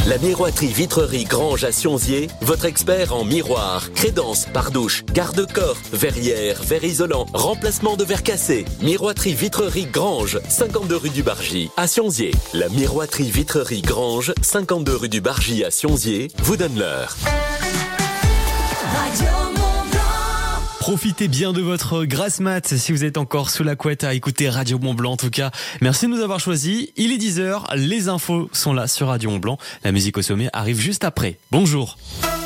La miroiterie Vitrerie Grange à Sionzier, votre expert en miroir, crédence, pardouche, garde-corps, verrière, verre isolant, remplacement de verre cassé. Miroiterie Vitrerie Grange, 52 rue du Bargy à Sionzier. La miroiterie Vitrerie Grange, 52 rue du Bargy à Sionzier, vous donne l'heure. Profitez bien de votre grasse mat si vous êtes encore sous la couette à écouter Radio Mont-Blanc. En tout cas, merci de nous avoir choisis. Il est 10h, les infos sont là sur Radio Mont-Blanc. La musique au sommet arrive juste après. Bonjour.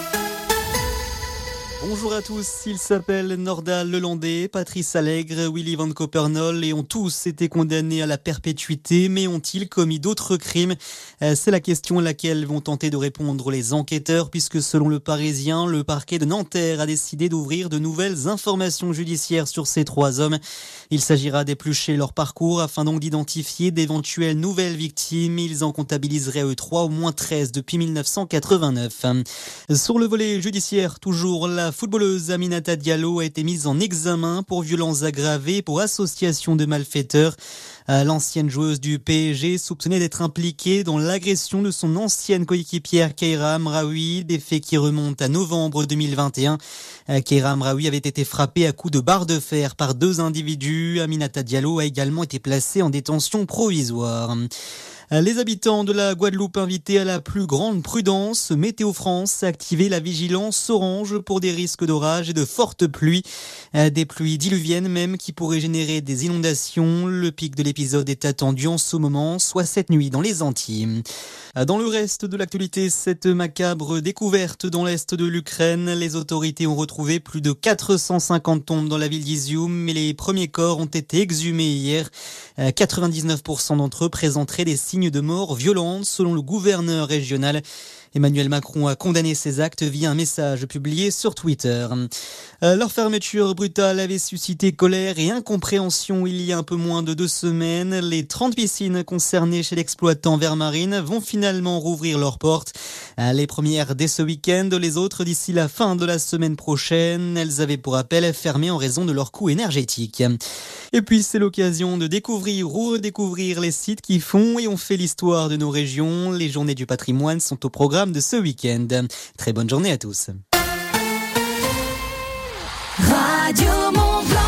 Bonjour à tous, ils s'appellent Nordal Lelandais, Patrice Allègre, Willy Van Copernol et ont tous été condamnés à la perpétuité, mais ont-ils commis d'autres crimes ? C'est la question à laquelle vont tenter de répondre les enquêteurs, puisque selon le Parisien, le parquet de Nanterre a décidé d'ouvrir de nouvelles informations judiciaires sur ces trois hommes. Il s'agira d'éplucher leur parcours afin donc d'identifier d'éventuelles nouvelles victimes. Ils en comptabiliseraient eux 3 au moins 13 depuis 1989. Sur le volet judiciaire, toujours la footballeuse Aminata Diallo a été mise en examen pour violences aggravées et pour association de malfaiteurs. L'ancienne joueuse du PSG soupçonnée d'être impliquée dans l'agression de son ancienne coéquipière Keira Amraoui, des faits qui remontent à novembre 2021. Keira Amraoui avait été frappée à coups de barre de fer par 2 individus. Aminata Diallo a également été placée en détention provisoire. Les habitants de la Guadeloupe invités à la plus grande prudence. Météo France a activé la vigilance orange pour des risques d'orage et de fortes pluies. Des pluies diluviennes même qui pourraient générer des inondations. Le pic de l'épisode est attendu en ce moment, soit cette nuit dans les Antilles. Dans le reste de l'actualité, cette macabre découverte dans l'est de l'Ukraine. Les autorités ont retrouvé plus de 450 tombes dans la ville d'Izium, mais les premiers corps ont été exhumés hier. 99% d'entre eux présenteraient des signes de mort violente, selon le gouverneur régional. Emmanuel Macron a condamné ces actes via un message publié sur Twitter. Leur fermeture brutale avait suscité colère et incompréhension il y a un peu moins de 2 semaines. Les 30 piscines concernées chez l'exploitant Vermarine vont finalement rouvrir leurs portes. Les premières dès ce week-end, les autres d'ici la fin de la semaine prochaine. Elles avaient pour rappel fermé en raison de leur coût énergétique. Et puis c'est l'occasion de découvrir ou redécouvrir les sites qui font et ont fait l'histoire de nos régions. Les journées du patrimoine sont au programme de ce week-end. Très bonne journée à tous. Radio Mont-Blanc.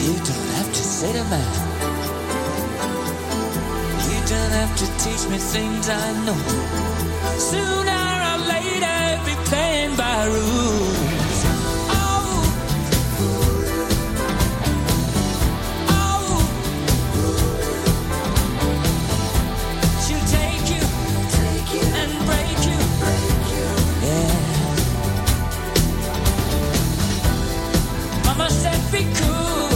You don't have to say to man. You don't have to teach me things I know. Sooner or later, be playing by rules. Mama said be cool.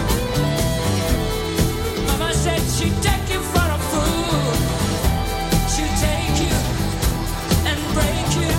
Mama said she'd take you for a fool. She'd take you and break you.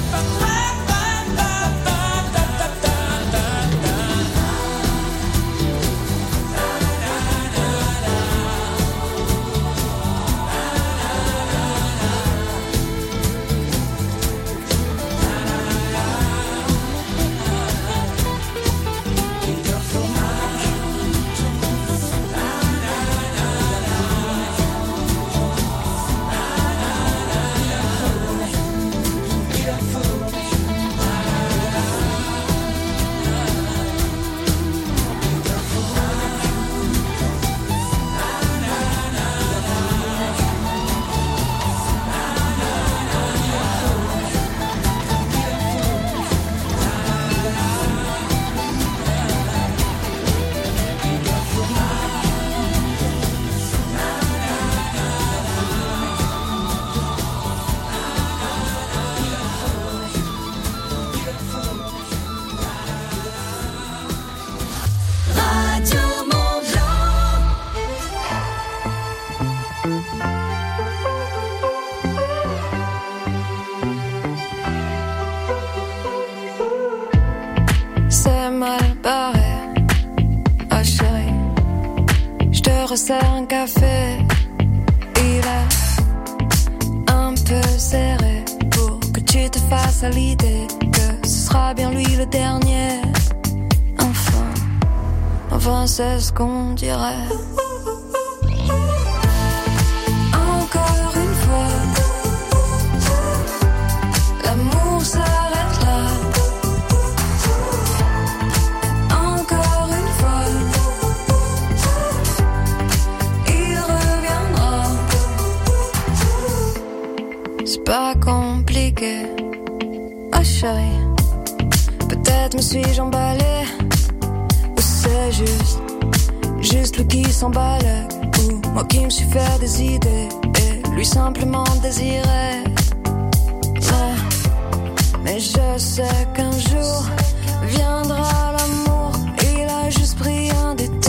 Sers un café, il est un peu serré pour que tu te fasses à l'idée que ce sera bien lui le dernier. Enfin c'est ce qu'on dirait. Encore une fois, l'amour s'arrête là. Encore une fois, pas compliqué, oh chérie. Peut-être me suis-je emballée, ou c'est juste lui qui s'emballe, ou moi qui me suis fait des idées et lui simplement désirer. Mais je sais qu'un jour viendra l'amour, il a juste pris un détour.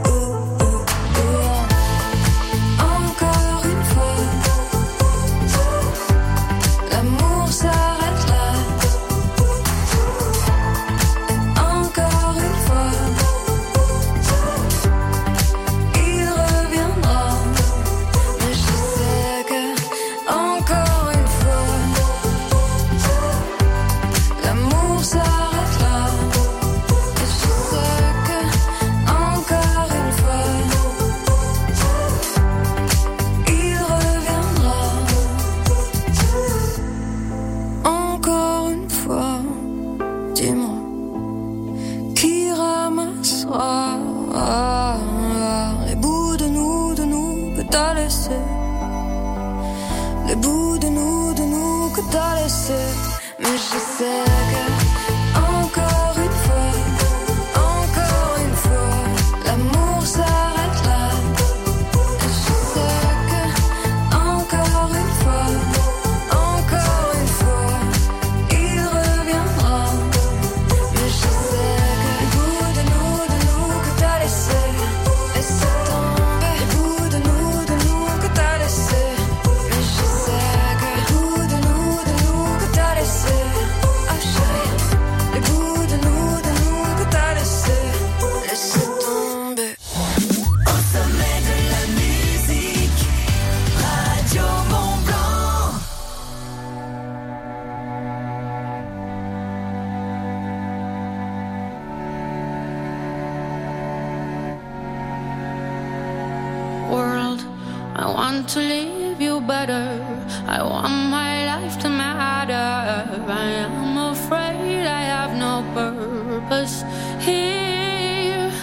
To leave you better, I want my life to matter. I am afraid I have no purpose here.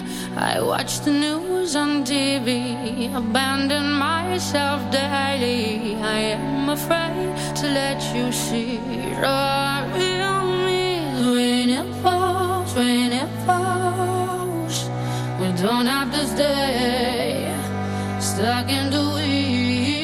I watch the news on TV, abandon myself daily. I am afraid to let you see the real me. When it falls, we don't have to stay stuck in the weeds.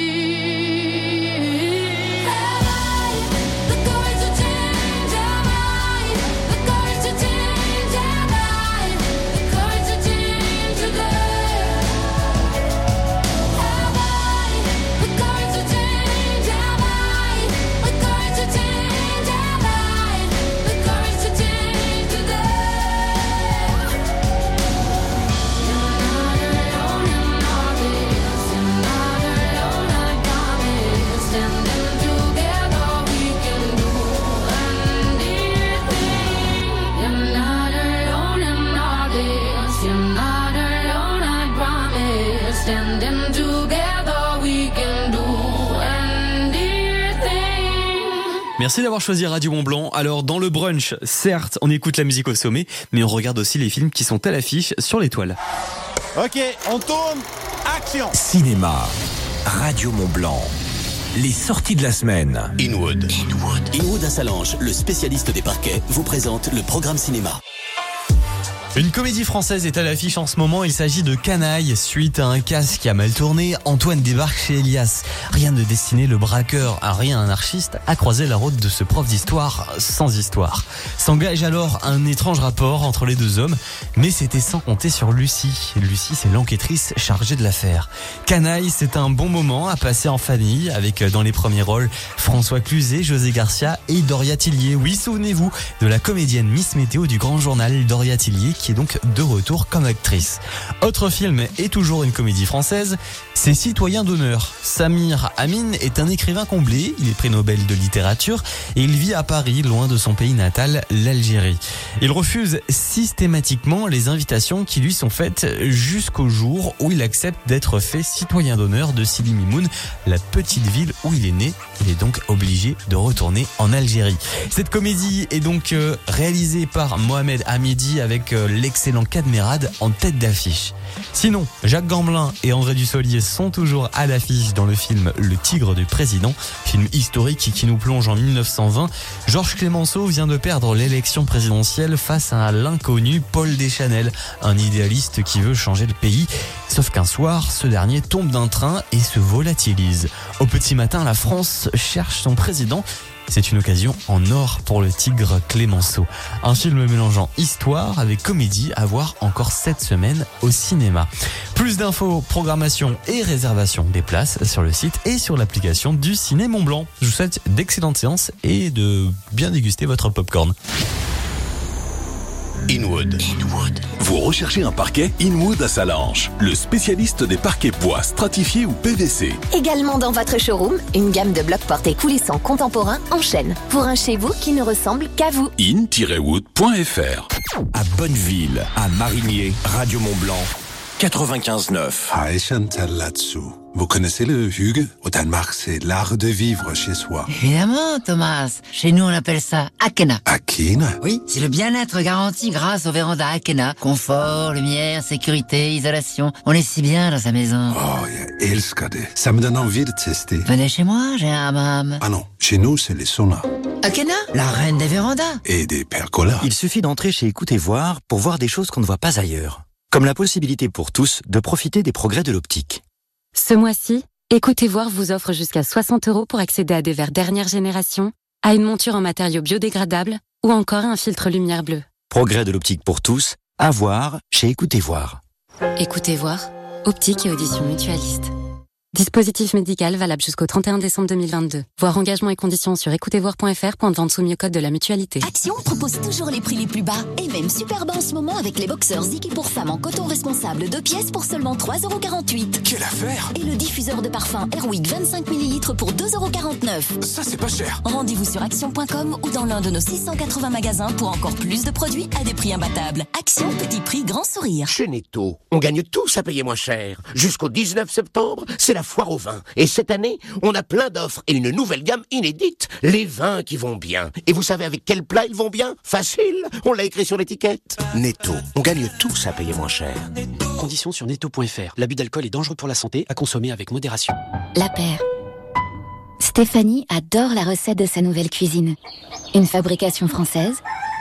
Merci d'avoir choisi Radio Mont-Blanc. Alors, dans le brunch, certes, on écoute la musique au sommet, mais on regarde aussi les films qui sont à l'affiche sur l'étoile. Ok, on tourne, action. Cinéma, Radio Mont-Blanc. Les sorties de la semaine. Inwood à Salange, le spécialiste des parquets, vous présente le programme cinéma. Une comédie française est à l'affiche en ce moment, il s'agit de Canaille. Suite à un casse qui a mal tourné, Antoine débarque chez Elias. Rien de destiné, le braqueur, un anarchiste, a croisé la route de ce prof d'histoire sans histoire. S'engage alors un étrange rapport entre les deux hommes, mais c'était sans compter sur Lucie. Lucie, c'est l'enquêtrice chargée de l'affaire. Canaille, c'est un bon moment à passer en famille, avec dans les premiers rôles François Cluzet, José Garcia et Doria Tillier. Oui, souvenez-vous de la comédienne Miss Météo du Grand Journal, Doria Tillier, qui est donc de retour comme actrice. Autre film et toujours une comédie française, c'est Citoyen d'honneur. Samir Amin est un écrivain comblé, il est prix Nobel de littérature et il vit à Paris, loin de son pays natal, l'Algérie. Il refuse systématiquement les invitations qui lui sont faites jusqu'au jour où il accepte d'être fait citoyen d'honneur de Sidi Mimoun, la petite ville où il est né. Il est donc obligé de retourner en Algérie. Cette comédie est donc réalisée par Mohamed Hamidi avec l'excellent Cadmerade en tête d'affiche. Sinon, Jacques Gamblin et André Dussolier sont toujours à l'affiche dans le film Le Tigre du Président, film historique qui nous plonge en 1920. Georges Clemenceau vient de perdre l'élection présidentielle face à l'inconnu Paul Deschanel, un idéaliste qui veut changer le pays. Sauf qu'un soir, ce dernier tombe d'un train et se volatilise. Au petit matin, la France cherche son président. C'est une occasion en or pour le Tigre Clemenceau. Un film mélangeant histoire avec comédie à voir encore cette semaine au cinéma. Plus d'infos, programmation et réservation des places sur le site et sur l'application du Ciné Mont-Blanc. Je vous souhaite d'excellentes séances et de bien déguster votre popcorn. Inwood. Vous recherchez un parquet? Inwood à Salange, le spécialiste des parquets bois stratifiés ou PVC. Également dans votre showroom, une gamme de blocs portés coulissants contemporains en chêne. Pour un chez vous qui ne ressemble qu'à vous. in-wood.fr. À Bonneville, à Marigné, Radio Mont-Blanc, 95.9. Hi Chantal là-dessous. Vous connaissez le Hygge? Au Danemark, c'est l'art de vivre chez soi. Évidemment, Thomas. Chez nous, on appelle ça Akena. Akena? Oui, c'est le bien-être garanti grâce au véranda Akena. Confort, lumière, sécurité, isolation. On est si bien dans sa maison. Oh, jag älskar det. Ça me donne envie de tester. Venez chez moi, j'ai un hammam. Ah non, chez nous, c'est les saunas. Akena, la reine des vérandas. Et des percolas. Il suffit d'entrer chez Écoutez Voir pour voir des choses qu'on ne voit pas ailleurs. Comme la possibilité pour tous de profiter des progrès de l'optique. Ce mois-ci, Écoutez Voir vous offre jusqu'à 60 € pour accéder à des verres dernière génération, à une monture en matériaux biodégradables ou encore un filtre lumière bleue. Progrès de l'optique pour tous, à voir chez Écoutez Voir. Écoutez Voir, optique et audition mutualiste. Dispositif médical valable jusqu'au 31 décembre 2022. Voir engagement et conditions sur écoutezvoir.fr. Point de vente soumis au code de la mutualité. Action propose toujours les prix les plus bas et même super bas en ce moment avec les boxeurs Ziki pour femmes en coton responsable 2 pièces pour seulement 3,48 €. Quelle affaire! Et le diffuseur de parfum Airwick 25 ml pour 2,49 €. Ça, c'est pas cher. Rendez-vous sur action.com ou dans l'un de nos 680 magasins pour encore plus de produits à des prix imbattables. Action, petit prix, grand sourire. Chez Netto, on gagne tous à payer moins cher. Jusqu'au 19 septembre, c'est la la foire au vin. Et cette année, on a plein d'offres et une nouvelle gamme inédite. Les vins qui vont bien. Et vous savez avec quels plats ils vont bien? Facile, on l'a écrit sur l'étiquette. Netto, on gagne tous à payer moins cher. Conditions sur netto.fr. L'abus d'alcool est dangereux pour la santé, à consommer avec modération. La Paire. Stéphanie adore la recette de sa nouvelle cuisine. Une fabrication française,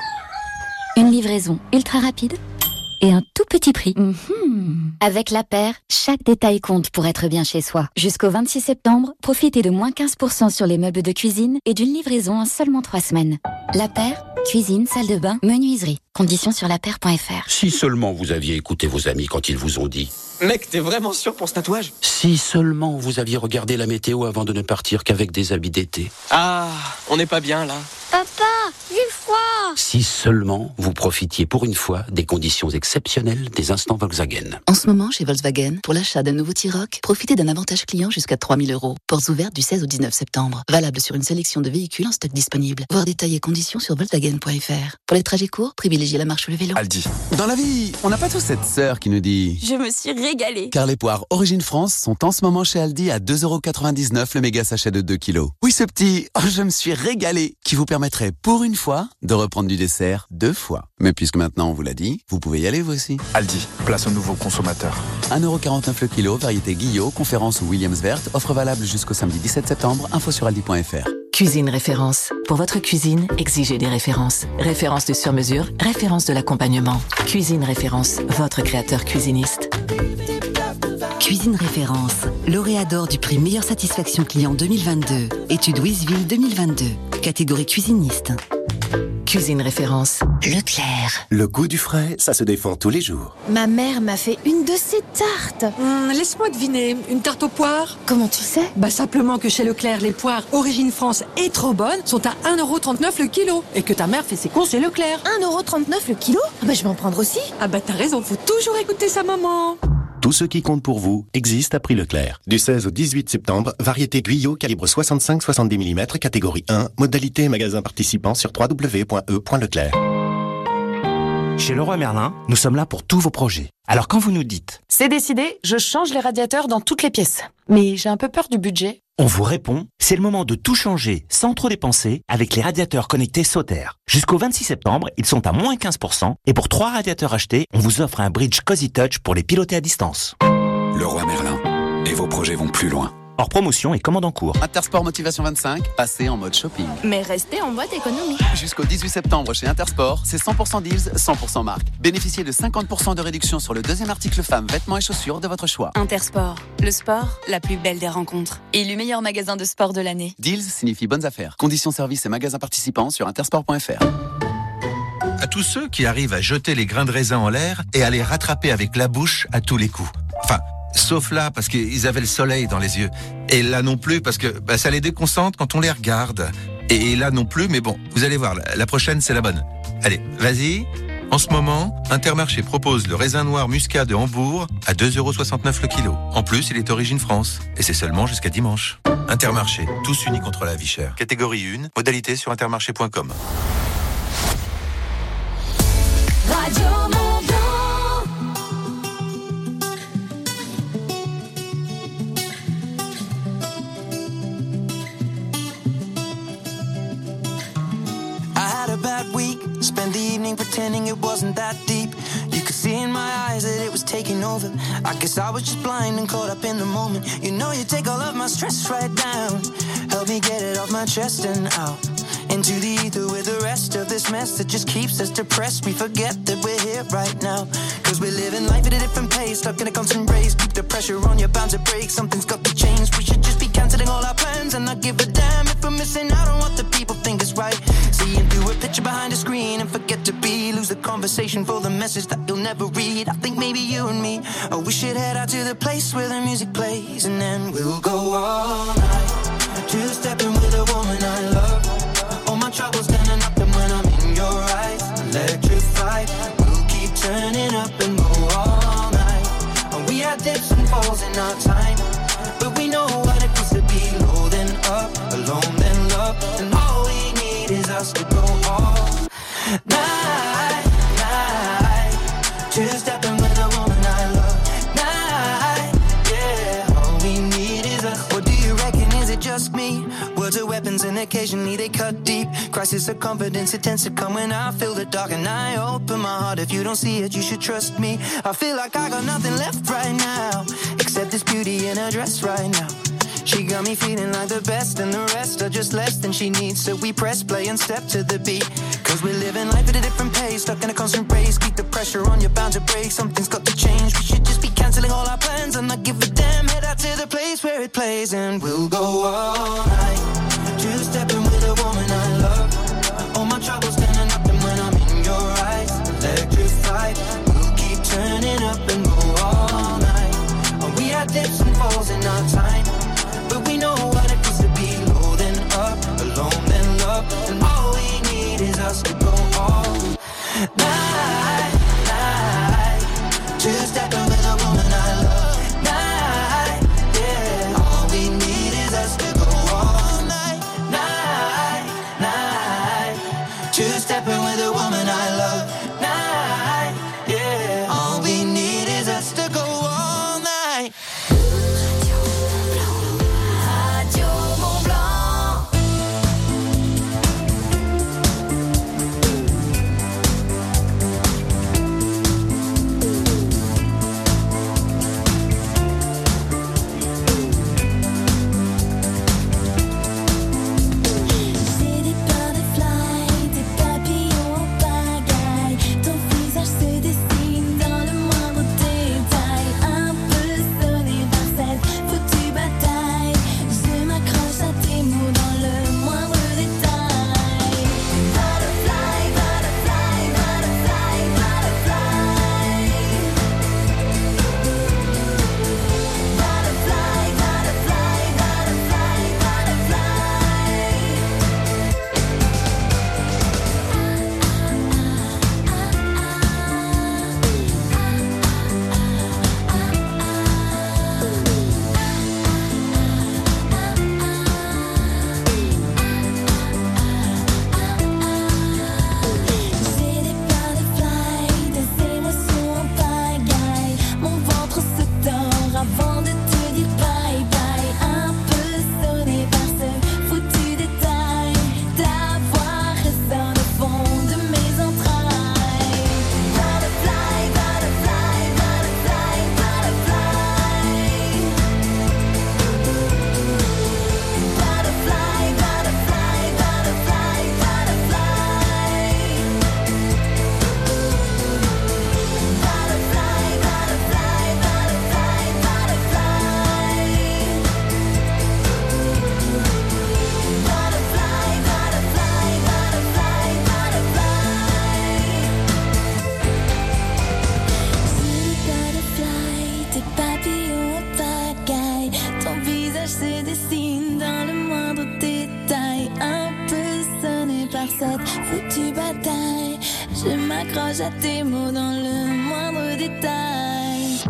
une livraison ultra rapide et un tout petit prix. Avec La Paire, chaque détail compte pour être bien chez soi. Jusqu'au 26 septembre, profitez de moins 15% sur les meubles de cuisine et d'une livraison en seulement 3 semaines. La Paire, cuisine, salle de bain, menuiserie. Conditions sur lapaire.fr. Si seulement vous aviez écouté vos amis quand ils vous ont dit: Mec, t'es vraiment sûr pour ce tatouage? Si seulement vous aviez regardé la météo avant de ne partir qu'avec des habits d'été. Ah, on n'est pas bien là. Papa, j'ai froid. Si seulement vous profitiez pour une fois des conditions exceptionnelles des instants Volkswagen. En ce moment, chez Volkswagen, pour l'achat d'un nouveau T-Roc, profitez d'un avantage client jusqu'à 3 000 €. Portes ouvertes du 16 au 19 septembre. Valable sur une sélection de véhicules en stock disponible. Voir détails et conditions sur Volkswagen.fr. Pour les trajets courts, privilégiez la marche ou le vélo. Aldi. Dans la vie, on n'a pas tous cette sœur qui nous dit: je me suis régalée. Car les poires Origine France sont en ce moment chez Aldi à 2,99 € le méga sachet de 2 kilos. Oui, ce petit « oh, je me suis régalé » qui vous permettrait pour une fois de reprendre du dessert 2 fois. Mais puisque maintenant on vous l'a dit, vous pouvez y aller vous aussi. Aldi, place aux nouveaux consommateurs. 1,49 € le kilo, variété Guillot, conférence ou Williams verte, offre valable jusqu'au samedi 17 septembre, info sur aldi.fr. Cuisine Référence. Pour votre cuisine, exigez des références. Référence de sur-mesure, référence de l'accompagnement. Cuisine Référence, votre créateur cuisiniste. Cuisine Référence, lauréat d'or du prix Meilleure Satisfaction Client 2022. Étude Wizville 2022. Catégorie cuisiniste. Cuisine Référence. Leclerc. Le goût du frais, ça se défend tous les jours. Ma mère m'a fait une de ses tartes. Laisse-moi deviner, une tarte aux poires? Comment tu sais? Simplement que chez Leclerc, les poires Origine France et trop bonnes sont à 1,39 € le kilo. Et que ta mère fait ses courses chez Leclerc. 1,39 € le kilo? Je vais en prendre aussi. T'as raison, faut toujours écouter sa maman. Tout ce qui compte pour vous existe à prix Leclerc. Du 16 au 18 septembre, variété Guyot calibre 65-70 mm, catégorie 1, modalité magasin participant sur www.e.leclerc. Chez Leroy Merlin, nous sommes là pour tous vos projets. Alors quand vous nous dites: c'est décidé, je change les radiateurs dans toutes les pièces. Mais j'ai un peu peur du budget. On vous répond: c'est le moment de tout changer sans trop dépenser avec les radiateurs connectés Sauter. Jusqu'au 26 septembre, ils sont à moins 15% et pour 3 radiateurs achetés, on vous offre un bridge Cozy Touch pour les piloter à distance. Leroy Merlin. Et vos projets vont plus loin. Hors promotion et commande en cours. Intersport Motivation 25, passez en mode shopping. Mais restez en mode économie. Jusqu'au 18 septembre chez Intersport, c'est 100% deals, 100% marque. Bénéficiez de 50% de réduction sur le deuxième article femmes, vêtements et chaussures de votre choix. Intersport, le sport, la plus belle des rencontres. Élu meilleur magasin de sport de l'année. Deals signifie bonnes affaires. Conditions services et magasins participants sur intersport.fr. À tous ceux qui arrivent à jeter les grains de raisin en l'air et à les rattraper avec la bouche à tous les coups. Enfin, sauf là, parce qu'ils avaient le soleil dans les yeux. Et là non plus, parce que ça les déconcentre quand on les regarde. Et là non plus, mais bon, vous allez voir, la prochaine, c'est la bonne. Allez, vas-y. En ce moment, Intermarché propose le raisin noir muscat de Hambourg à 2,69 € le kilo. En plus, il est Origine France. Et c'est seulement jusqu'à dimanche. Intermarché, tous unis contre la vie chère. Catégorie 1, modalité sur intermarché.com. Radio Spend the evening pretending it wasn't that deep. You could see in my eyes that it was taking over. I guess I was just blind and caught up in the moment. You know you take all of my stress right down. Help me get it off my chest and out into the ether with the rest of this mess that just keeps us depressed. We forget that we're here right now, cause we're living life at a different pace, stuck in a constant race. Keep the pressure on, you're bound to break. Something's got to change. We should just be cancelling all our plans and not give a damn if we're missing out on what the people think is right. Seeing through a picture behind a screen and forget to be. Lose the conversation for the message that you'll never read. I think maybe you and me, oh, we should head out to the place where the music plays, and then we'll go all night, two-stepping with a woman I love. All my troubles standing up, and when I'm in your eyes, electrified. We'll keep turning up and go all night. And we had dips and falls in our time, but we know what it feels to be low then up, alone then love, and all we need is us to go all night, night, two-stepping with a woman I love. Night, yeah, all we need occasionally they cut deep. Crisis of confidence, it tends to come when I feel the dark and I open my heart. If you don't see it, you should trust me. I feel like I got nothing left right now, except this beauty in her dress right now. She got me feeling like the best and the rest are just less than she needs. So we press play and step to the beat. Cause we're living life at a different pace, stuck in a constant race. Keep the pressure on, you're bound to break. Something's got to change, we should just be cancelling all our plans and not give a damn. Head out to the place where it plays and we'll go all night. Two-stepping with a woman I love. All my troubles standing up and when I'm in your eyes, electrified. We'll keep turning up and go all night. Oh, we had dips and falls in our time, but we know what it feels to be low then up, alone then love. And all we need is us to go all night, night. Two-stepping with a woman I love. Night, yeah. All we need is us to go all night, night, night. Two-stepping with a woman I love. Night, yeah. All we need is us to go all night. Je m'accroche à tes mots dans le moindre détail.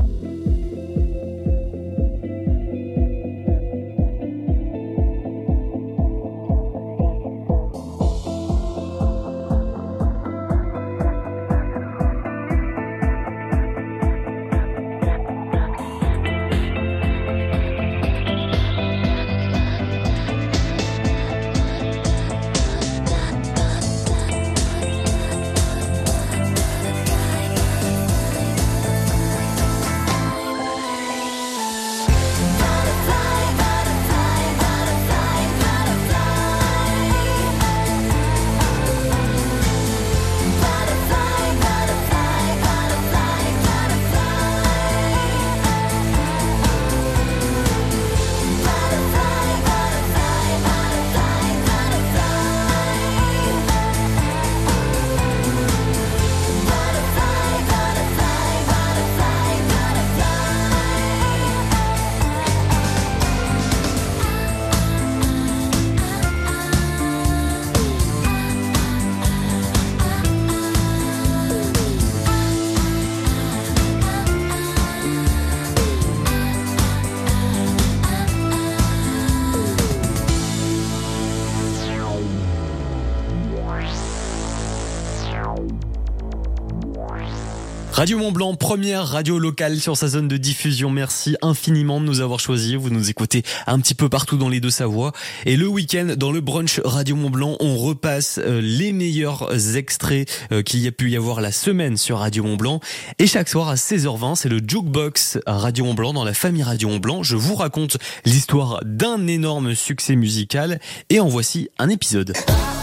Radio Mont-Blanc, première radio locale sur sa zone de diffusion. Merci infiniment de nous avoir choisis. Vous nous écoutez un petit peu partout dans les Deux-Savoies. Et le week-end, dans le brunch Radio Mont-Blanc, on repasse les meilleurs extraits qu'il y a pu y avoir la semaine sur Radio Mont-Blanc. Et chaque soir à 16h20, c'est le Jukebox Radio Mont-Blanc dans la famille Radio Mont-Blanc. Je vous raconte l'histoire d'un énorme succès musical. Et en voici un épisode.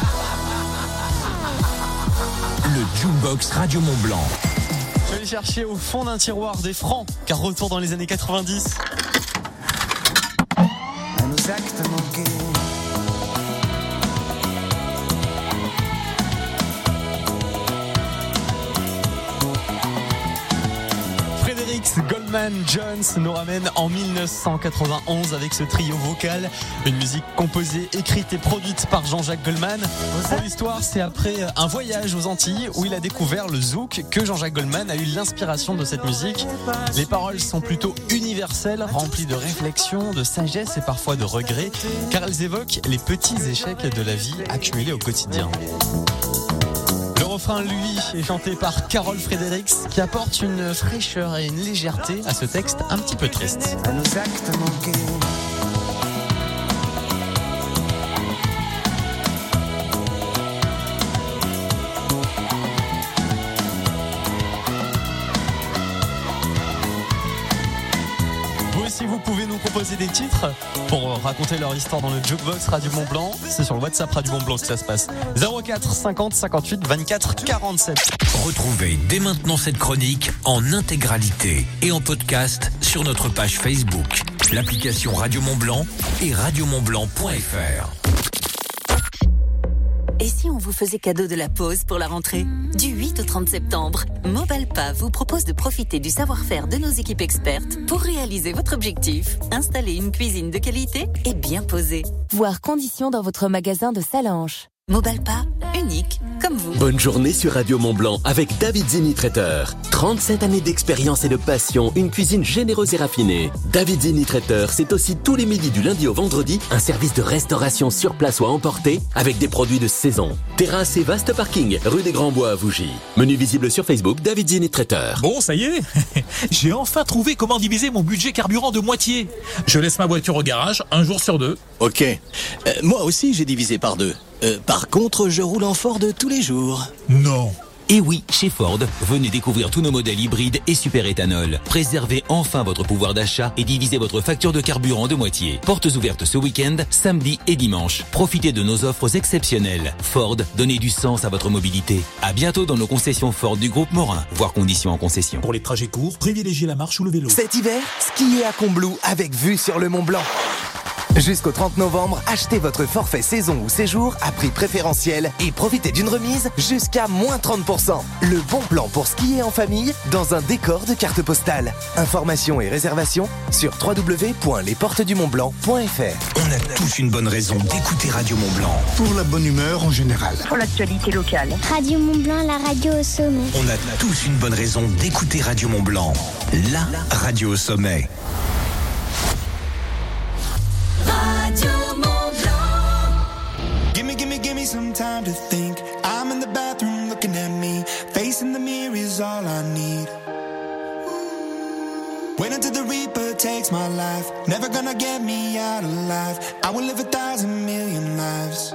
Le Jukebox Radio Mont-Blanc. Je vais aller chercher au fond d'un tiroir des francs, car retour dans les années 90. Goldman Jones nous ramène en 1991 avec ce trio vocal, une musique composée, écrite et produite par Jean-Jacques Goldman. Pour l'histoire, c'est après un voyage aux Antilles où il a découvert le zouk que Jean-Jacques Goldman a eu l'inspiration de cette musique. Les paroles sont plutôt universelles, remplies de réflexion, de sagesse et parfois de regrets, car elles évoquent les petits échecs de la vie accumulés au quotidien. Le refrain, lui, est chanté par Carole Fredericks, qui apporte une fraîcheur et une légèreté à ce texte un petit peu triste. Si vous pouvez nous proposer des titres pour raconter leur histoire dans le Jukebox Radio Mont-Blanc, c'est sur le WhatsApp Radio Mont-Blanc que ça se passe. 04 50 58 24 47. Retrouvez dès maintenant cette chronique en intégralité et en podcast sur notre page Facebook, l'application Radio Mont-Blanc et radiomontblanc.fr. Et si on vous faisait cadeau de la pause pour la rentrée ? Du 8 au 30 septembre, Mobalpa vous propose de profiter du savoir-faire de nos équipes expertes pour réaliser votre objectif, installer une cuisine de qualité et bien posée. Voir conditions dans votre magasin de Salanches. Mobalpa, unique comme vous. Bonne journée sur Radio Mont-Blanc avec David Zini Traiteur. 37 années d'expérience et de passion, une cuisine généreuse et raffinée. David Zini Traiteur, c'est aussi tous les midis du lundi au vendredi, un service de restauration sur place ou à emporter avec des produits de saison. Terrasse et vaste parking, rue des Grands Bois à Vougy. Menu visible sur Facebook, David Zini Traiteur. Bon, ça y est, j'ai enfin trouvé comment diviser mon budget carburant de moitié. Je laisse ma voiture au garage un jour sur deux. Ok, moi aussi j'ai divisé par deux. Par contre, je roule en Ford tous les jours. Non. Et oui, chez Ford, venez découvrir tous nos modèles hybrides et super éthanol. Préservez enfin votre pouvoir d'achat et divisez votre facture de carburant de moitié. Portes ouvertes ce week-end, samedi et dimanche. Profitez de nos offres exceptionnelles. Ford, donnez du sens à votre mobilité. À bientôt dans nos concessions Ford du groupe Morin. Voir conditions en concession. Pour les trajets courts, privilégiez la marche ou le vélo. Cet hiver, skiez à Combloux avec vue sur le Mont Blanc. Jusqu'au 30 novembre, achetez votre forfait saison ou séjour à prix préférentiel et profitez d'une remise jusqu'à moins 30%. Le bon plan pour skier en famille dans un décor de carte postale. Informations et réservations sur www.lesportesdumontblanc.fr. On a tous une bonne raison d'écouter Radio Mont-Blanc. Pour la bonne humeur en général. Pour l'actualité locale. Radio Mont-Blanc, la radio au sommet. On a tous une bonne raison d'écouter Radio Mont-Blanc, la radio au sommet. Give me some time to think. I'm in the bathroom looking at me. Facing the mirror is all I need. Wait until the Reaper takes my life. Never gonna get me out alive. I will live 1,000 million lives.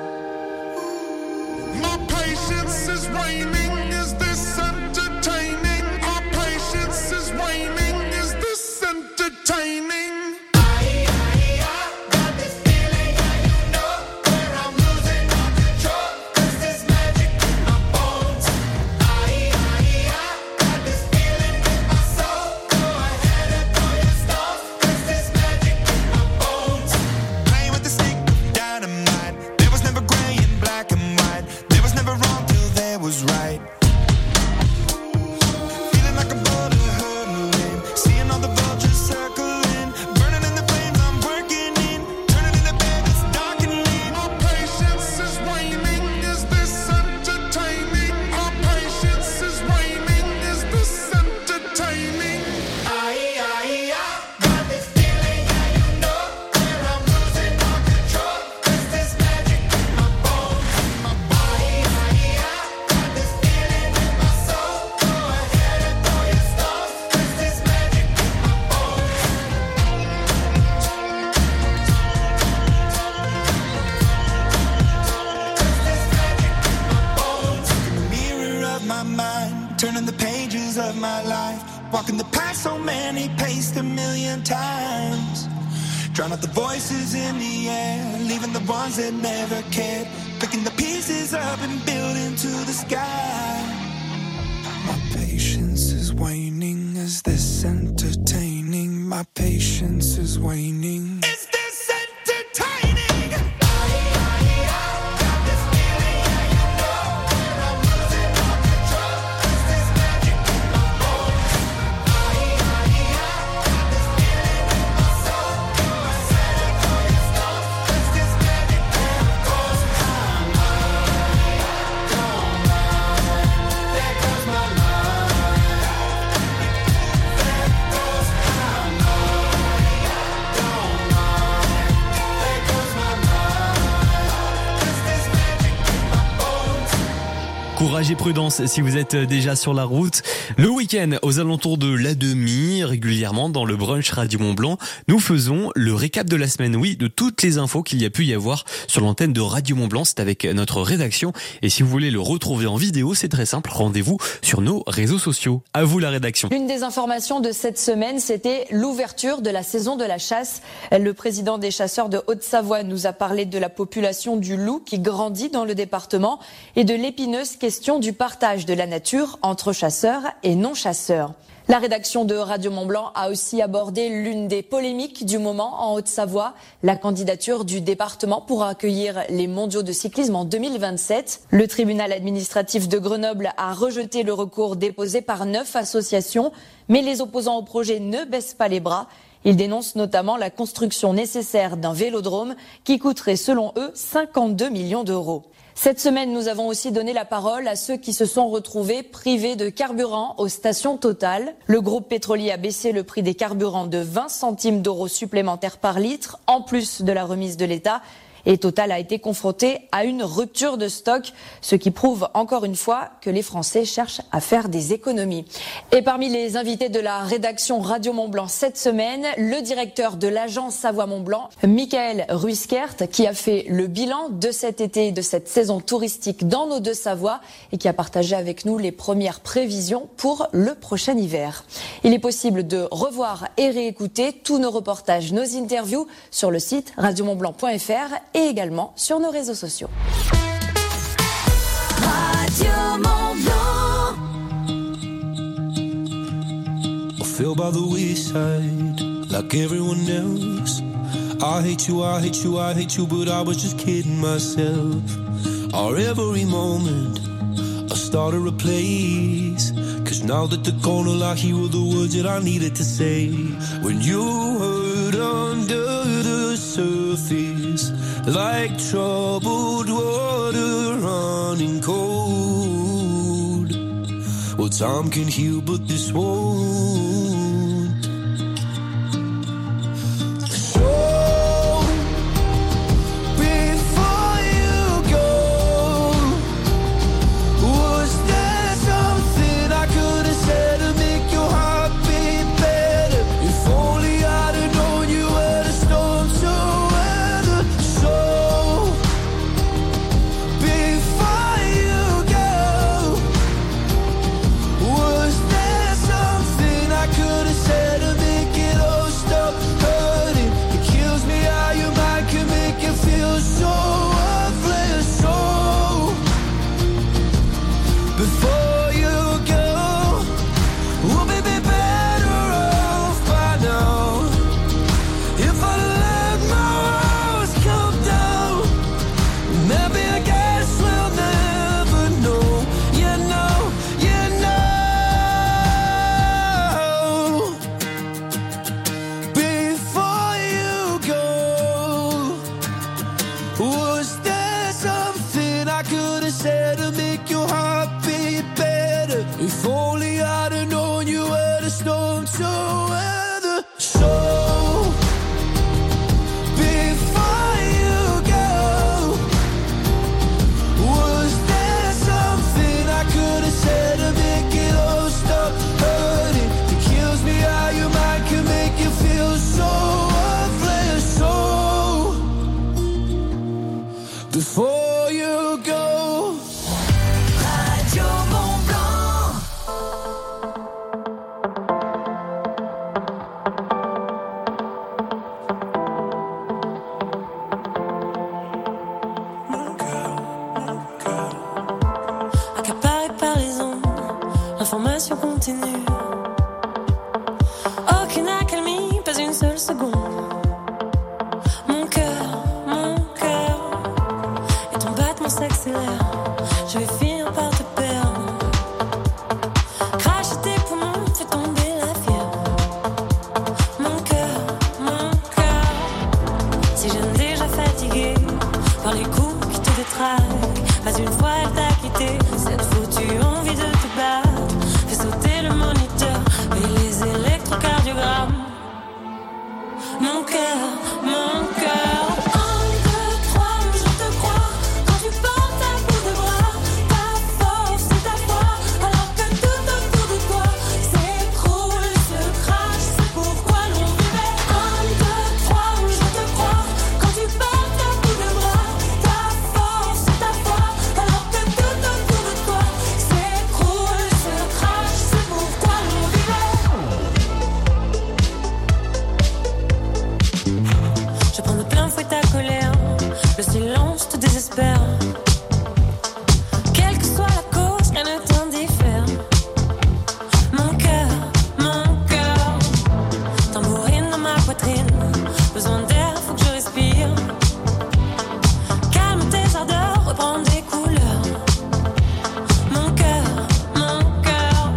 My patience is waning. Is this entertaining? My patience is waning. Is this entertaining? Was right. Walking the path so many paced a million times. Drown out the voices in the air, leaving the ones that never cared. Picking the pieces up and building to the sky. My patience is waning. Is this entertaining? My patience is waning. Is this entertaining? Courage et prudence si vous êtes déjà sur la route. Le week-end, aux alentours de la demi, régulièrement dans le brunch Radio Mont-Blanc, nous faisons le récap de la semaine, oui, de toutes les infos qu'il y a pu y avoir sur l'antenne de Radio Mont-Blanc. C'est avec notre rédaction. Et si vous voulez le retrouver en vidéo, c'est très simple. Rendez-vous sur nos réseaux sociaux. À vous la rédaction. L'une des informations de cette semaine, c'était l'ouverture de la saison de la chasse. Le président des chasseurs de Haute-Savoie nous a parlé de la population du loup qui grandit dans le département et de l'épineuse question du partage de la nature entre chasseurs et non-chasseurs. La rédaction de Radio Mont-Blanc a aussi abordé l'une des polémiques du moment en Haute-Savoie, la candidature du département pour accueillir les mondiaux de cyclisme en 2027. Le tribunal administratif de Grenoble a rejeté le recours déposé par 9 associations, mais les opposants au projet ne baissent pas les bras. Ils dénoncent notamment la construction nécessaire d'un vélodrome qui coûterait selon eux 52 millions d'euros. Cette semaine, nous avons aussi donné la parole à ceux qui se sont retrouvés privés de carburant aux stations Total. Le groupe pétrolier a baissé le prix des carburants de 20 centimes d'euros supplémentaires par litre, en plus de la remise de l'État. Et Total a été confronté à une rupture de stock, ce qui prouve encore une fois que les Français cherchent à faire des économies. Et parmi les invités de la rédaction Radio Mont-Blanc cette semaine, le directeur de l'agence Savoie-Mont-Blanc, Michael Ruiskert, qui a fait le bilan de cet été et de cette saison touristique dans nos deux Savoies et qui a partagé avec nous les premières prévisions pour le prochain hiver. Il est possible de revoir et réécouter tous nos reportages, nos interviews sur le site radiomontblanc.fr et également sur nos réseaux sociaux. Radio Mont-Blanc. I fell by the wayside like everyone else. I hate you, I hate you, I hate you, but I was just kidding myself. Our every moment I started a place. Cause now that the corner lock, here were the words that I needed to say. When you hurt under the surface, like troubled water running cold. Well, time can heal, but this won't. So, before you go, was there something I could have said to make your heart beat better? If only I'd have known you were the storm to weather. So, before you go, was there something I passion continue. Aucune accalmie, pas une seule seconde. Mon cœur, et ton battement s'accélère. Je vais finir par te perdre. Cracher tes poumons, fais tomber la fièvre. Mon cœur, si je n'ai déjà fatigué par les coups qui te détraquent. Pas une fois elle t'a quitté, cette foutue envie de te battre. Fais sauter le moniteur et les électrocardiogrammes. Mon cœur. 1, 2, 3, je te crois. Quand tu portes un bout de bras, ta force et ta foi, alors que tout autour de toi s'écroule, se crache. C'est pourquoi l'on vivait. 1, 2, 3, je te crois. Quand tu portes un bout de bras, ta force et ta foi, alors que tout autour de toi s'écroule, se crache. C'est pourquoi l'on vivait. Je prends de plein fouet ta colère, le silence te désespère. Quelle que soit la cause, rien ne t'indiffère. Mon cœur, tambourine dans ma poitrine. Besoin d'air, faut que je respire. Calme tes ardeurs, reprends des couleurs. Mon cœur, mon cœur.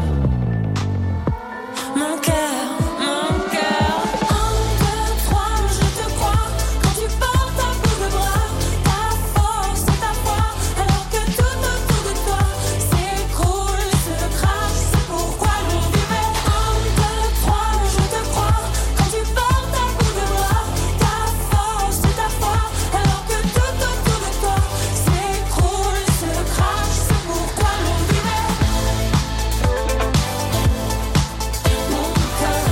1, 2, 3, je te crois. Quand tu portes un bout de bras, ta force et ta foi, alors que tout autour de toi s'écroule, se crache. C'est pourquoi l'on vivait. 1, 2, 3, je te crois. Quand tu portes un bout de bras, ta force et ta foi, alors que tout autour de toi s'écroule, se crache. C'est pourquoi l'on vivait. Mon cœur.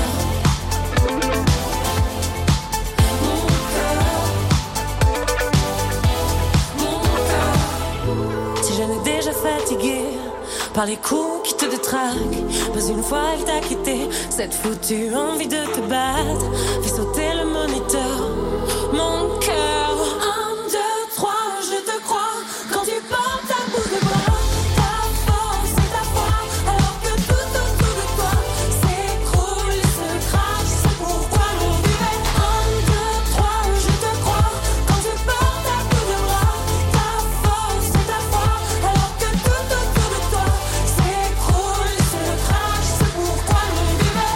Si je n'ai déjà fatigué par les coups qui te détraquent, pas une fois elle t'a quitté, cette foutue envie de te battre, fais sauter le moniteur. Mon cœur. 1, 2, 3, je te crois. Quand tu portes un bout de bras, ta force et ta foi, alors que tout autour de toi s'écroule, se crache. C'est pourquoi l'on vivait. 1, 2, 3, je te crois. Quand tu portes un bout de bras, ta force et ta foi, alors que tout autour de toi s'écroule, se crache. C'est pourquoi l'on vivait.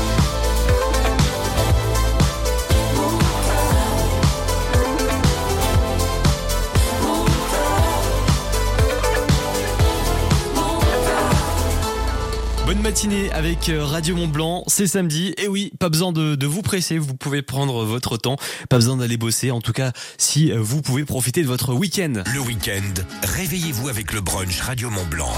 Mon Bonne matinée avec Radio Mont-Blanc, c'est samedi, et oui, pas besoin de vous presser, vous pouvez prendre votre temps, pas besoin d'aller bosser, en tout cas si vous pouvez profiter de votre week-end. Le week-end, réveillez-vous avec le brunch Radio Mont-Blanc.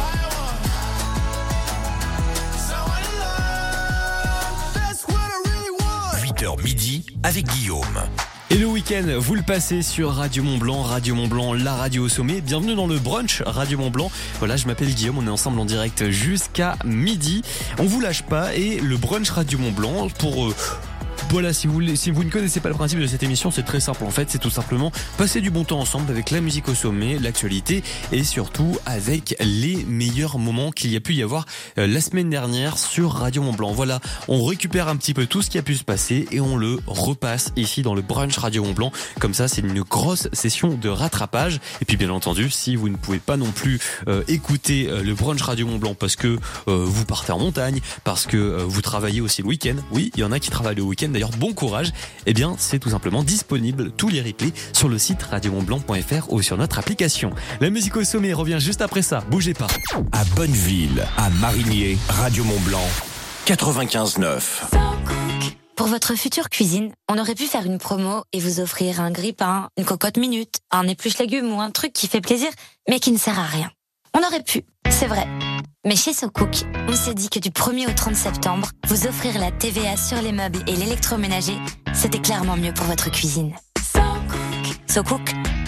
8h midi avec Guillaume. Et le week-end, vous le passez sur Radio Mont-Blanc, la radio au sommet. Bienvenue dans le brunch Radio Mont-Blanc. Voilà, je m'appelle Guillaume, on est ensemble en direct jusqu'à midi. On vous lâche pas, et le brunch Radio Mont-Blanc pour... Voilà, si vous ne connaissez pas le principe de cette émission, c'est très simple en fait, c'est tout simplement passer du bon temps ensemble avec la musique au sommet, l'actualité et surtout avec les meilleurs moments qu'il y a pu y avoir la semaine dernière sur Radio Mont-Blanc. Voilà, on récupère un petit peu tout ce qui a pu se passer et on le repasse ici dans le brunch Radio Mont-Blanc. Comme ça, c'est une grosse session de rattrapage. Et puis bien entendu, si vous ne pouvez pas non plus écouter le brunch Radio Mont-Blanc parce que vous partez en montagne, parce que vous travaillez aussi le week-end, oui, il y en a qui travaillent le week-end, d'ailleurs bon courage, eh bien c'est tout simplement disponible tous les replays sur le site radiomontblanc.fr ou sur notre application. La musique au sommet revient juste après ça, bougez pas. À Bonneville, à Marigné, Radio Mont-Blanc 95.9. Pour votre future cuisine, on aurait pu faire une promo et vous offrir un grille-pain, une cocotte minute, un épluche légumes ou un truc qui fait plaisir mais qui ne sert à rien. On aurait pu, c'est vrai. Mais chez SoCook, on s'est dit que du 1er au 30 septembre, vous offrir la TVA sur les meubles et l'électroménager, c'était clairement mieux pour votre cuisine. SoCook.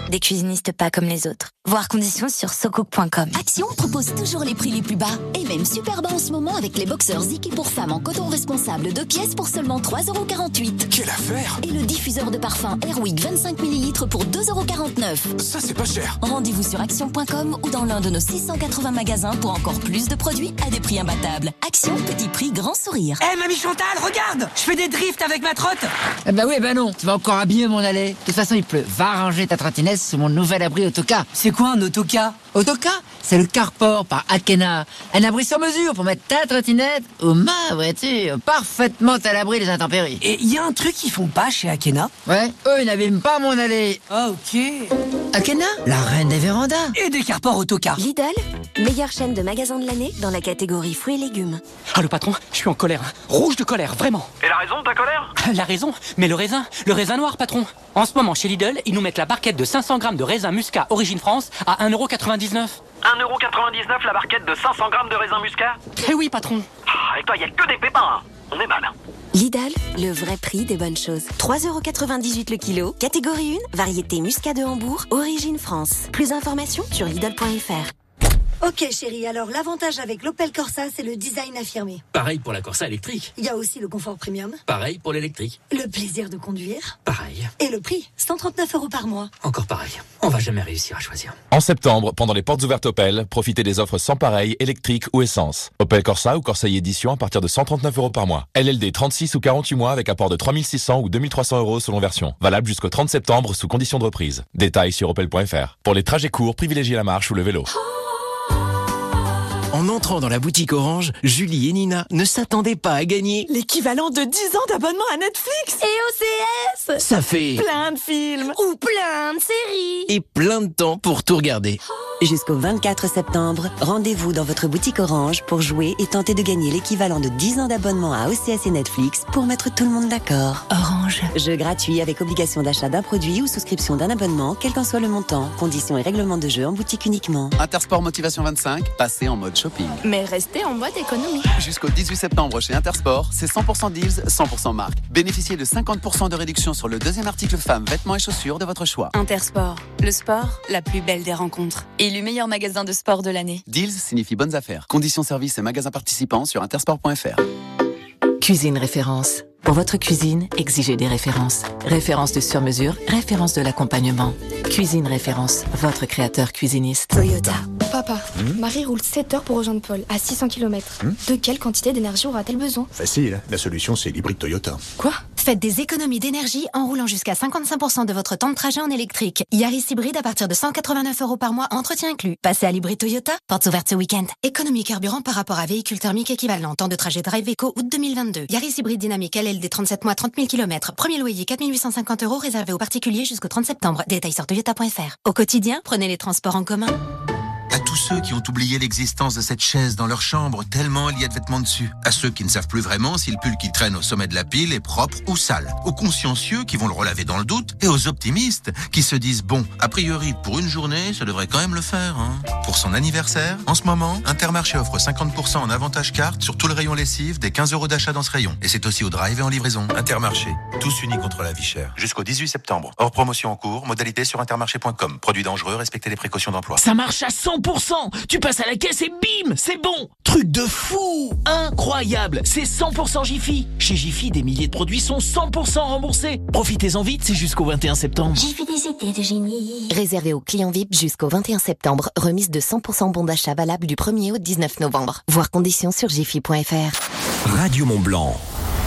des cuisinistes pas comme les autres. Voir conditions sur socook.com. Action propose toujours les prix les plus bas et même super bas en ce moment avec les boxeurs Ziki pour femmes en coton responsable 2 pièces pour seulement 3,48 €. Quelle affaire! Et le diffuseur de parfum Airwick 25 ml pour 2,49 €. Ça, c'est pas cher. Rendez-vous sur action.com ou dans l'un de nos 680 magasins pour encore plus de produits à des prix imbattables. Action, petit prix, grand sourire. Mamie Chantal, regarde! Je fais des drifts avec ma trotte! Bah oui, bah non, tu vas encore abîmer mon allée. De toute façon, il pleut. Va ranger ta trottinette sous mon nouvel abri Autoca. C'est quoi un Autoca? Autoca, c'est le carport par Akena. Un abri sur mesure pour mettre ta trottinette ou ma voiture parfaitement à l'abri des intempéries. Et il y a un truc qu'ils font pas chez Akena? Ouais, eux, ils n'abîment pas mon allée. Ah, ok. Akena, la reine des vérandas. Et des carports Autoca. Lidl, meilleure chaîne de magasins de l'année dans la catégorie fruits et légumes. Ah, le patron, je suis en colère. Rouge de colère, vraiment. Et la raison de ta colère? La raison? Mais le raisin noir, patron. En ce moment, chez Lidl, ils nous mettent la barquette de 500 grammes de raisin muscat Origine France à 1,99 €. 1,99 € la barquette de 500 grammes de raisin muscat? Eh oui, patron. Avec toi, il y a que des pépins, hein. On est mal. Lidl, le vrai prix des bonnes choses. 3,98 € le kilo, catégorie 1, variété muscat de Hambourg, Origine France. Plus d'informations sur Lidl.fr. Ok chérie, alors l'avantage avec l'Opel Corsa, c'est le design affirmé. Pareil pour la Corsa électrique. Il y a aussi le confort premium. Pareil pour l'électrique. Le plaisir de conduire. Pareil. Et le prix, 139 € par mois. Encore pareil. On va jamais réussir à choisir. En septembre, pendant les portes ouvertes Opel, profitez des offres sans pareil, électrique ou essence. Opel Corsa ou Corsa Edition à partir de 139 € par mois. LLD 36 ou 48 mois avec apport de 3600 ou 2300 € selon version. Valable jusqu'au 30 septembre sous condition de reprise. Détails sur opel.fr. Pour les trajets courts, privilégiez la marche ou le vélo. En entrant dans la boutique Orange, Julie et Nina ne s'attendaient pas à gagner l'équivalent de 10 ans d'abonnement à Netflix et OCS. Ça fait plein de films ou plein de séries et plein de temps pour tout regarder. Jusqu'au 24 septembre, rendez-vous dans votre boutique Orange pour jouer et tenter de gagner l'équivalent de 10 ans d'abonnement à OCS et Netflix pour mettre tout le monde d'accord. Orange. Jeu gratuit avec obligation d'achat d'un produit ou souscription d'un abonnement, quel qu'en soit le montant. Conditions et règlements de jeu en boutique uniquement. Intersport Motivation 25, passez en mode shopping. Mais restez en mode économie. Jusqu'au 18 septembre chez Intersport, c'est 100% deals, 100% marque. Bénéficiez de 50% de réduction sur le deuxième article femmes, vêtements et chaussures de votre choix. Intersport, le sport, la plus belle des rencontres. Élu meilleur magasin de sport de l'année. Deals signifie bonnes affaires. Conditions services et magasins participants sur intersport.fr. Cuisine référence. Pour votre cuisine, exigez des références. Références de sur-mesure, références de l'accompagnement. Cuisine référence, votre créateur cuisiniste. Toyota. Papa, Marie roule 7 heures pour rejoindre Paul, à 600 km. De quelle quantité d'énergie aura-t-elle besoin? Facile, la solution c'est l'hybride Toyota. Quoi? Faites des économies d'énergie en roulant jusqu'à 55% de votre temps de trajet en électrique. Yaris hybride à partir de 189 € par mois, entretien inclus. Passez à l'hybride Toyota, portes ouvertes ce week-end. Économie carburant par rapport à véhicule thermique équivalent. Temps de trajet Drive Eco, août 2022. Yaris hybride dynamique LLD 37 mois, 30 000 km. Premier loyer 4 850 € réservé aux particuliers jusqu'au 30 septembre. Détails sur toyota.fr. Au quotidien, prenez les transports en commun. À tous ceux qui ont oublié l'existence de cette chaise dans leur chambre, tellement il y a de vêtements dessus. À ceux qui ne savent plus vraiment si le pull qui traîne au sommet de la pile est propre ou sale. Aux consciencieux qui vont le relaver dans le doute. Et aux optimistes qui se disent, bon, a priori, pour une journée, ça devrait quand même le faire. Hein. Pour son anniversaire, en ce moment, Intermarché offre 50% en avantage carte sur tout le rayon lessive des 15 € d'achat dans ce rayon. Et c'est aussi au drive et en livraison. Intermarché, tous unis contre la vie chère. Jusqu'au 18 septembre. Hors promotion en cours, modalité sur intermarché.com. Produits dangereux, respectez les précautions d'emploi. Ça marche à 100%. Tu passes à la caisse et bim, c'est bon. Truc de fou, incroyable. C'est 100% Jiffy. Chez Jiffy, des milliers de produits sont 100% remboursés. Profitez-en vite, c'est jusqu'au 21 septembre. Jiffy des idées de génie. Réservé aux clients VIP jusqu'au 21 septembre. Remise de 100% bon d'achat valable du 1er au 19 novembre. Voir conditions sur jiffy.fr. Radio Mont-Blanc.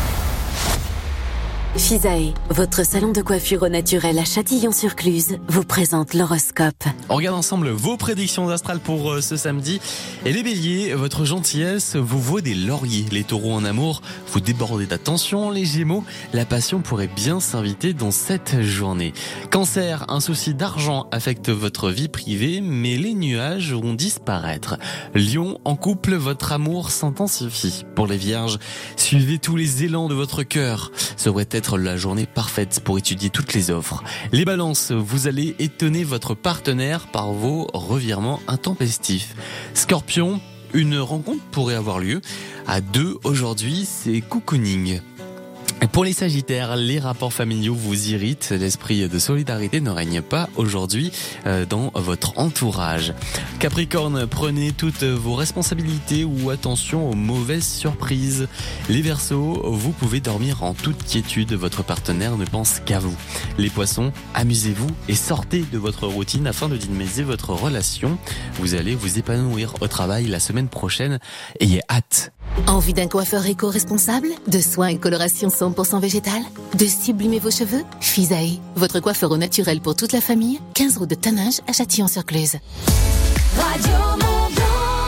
Fisae, votre salon de coiffure au naturel à Châtillon-sur-Cluse, vous présente l'horoscope. On regarde ensemble vos prédictions astrales pour ce samedi. Et les béliers, votre gentillesse vous vaut des lauriers. Les taureaux en amour, vous débordez d'attention. Les gémeaux, la passion pourrait bien s'inviter dans cette journée. Cancer, un souci d'argent affecte votre vie privée, mais les nuages vont disparaître. Lion, en couple, votre amour s'intensifie. Pour les vierges, suivez tous les élans de votre cœur. Ça devrait être la journée parfaite pour étudier toutes les offres. Les balances, vous allez étonner votre partenaire par vos revirements intempestifs. Scorpion, une rencontre pourrait avoir lieu. À 2 aujourd'hui, c'est cocooning. Pour les Sagittaires, les rapports familiaux vous irritent. L'esprit de solidarité ne règne pas aujourd'hui dans votre entourage. Capricorne, prenez toutes vos responsabilités ou attention aux mauvaises surprises. Les Verseaux, vous pouvez dormir en toute quiétude. Votre partenaire ne pense qu'à vous. Les Poissons, amusez-vous et sortez de votre routine afin de dynamiser votre relation. Vous allez vous épanouir au travail la semaine prochaine. Ayez hâte. Envie d'un coiffeur éco-responsable? De soins et coloration 100% végétal? De sublimer vos cheveux? Fisae, votre coiffeur au naturel pour toute la famille. 15 route de Taninges à Châtillon-sur-Cluse. Radio Mont-Blanc.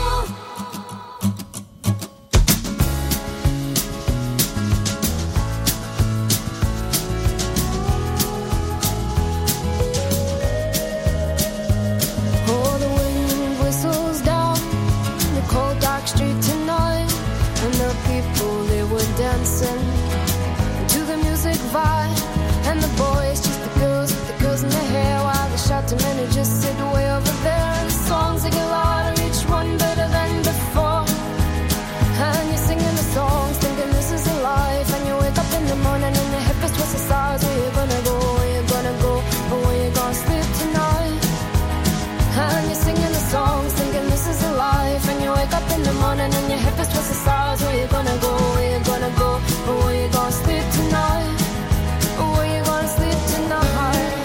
Oh, the wind whistles down the cold dark street tonight, and the people they were dancing to the music vibe, and the boys just the girls in their hair, while the shouting men who just sit way over there. The songs they get louder, each one better than before, and you're singing the songs thinking this is a life, and you wake up in the morning and your hip is twisted sides. Where you gonna go, where you gonna go, or where you gonna sleep tonight? And you're singing the songs thinking this is a life, and you wake up in the morning and your hip is twisted sides. Where you gonna go, where you gonna go, or where you gonna sleep tonight, or where you gonna sleep tonight?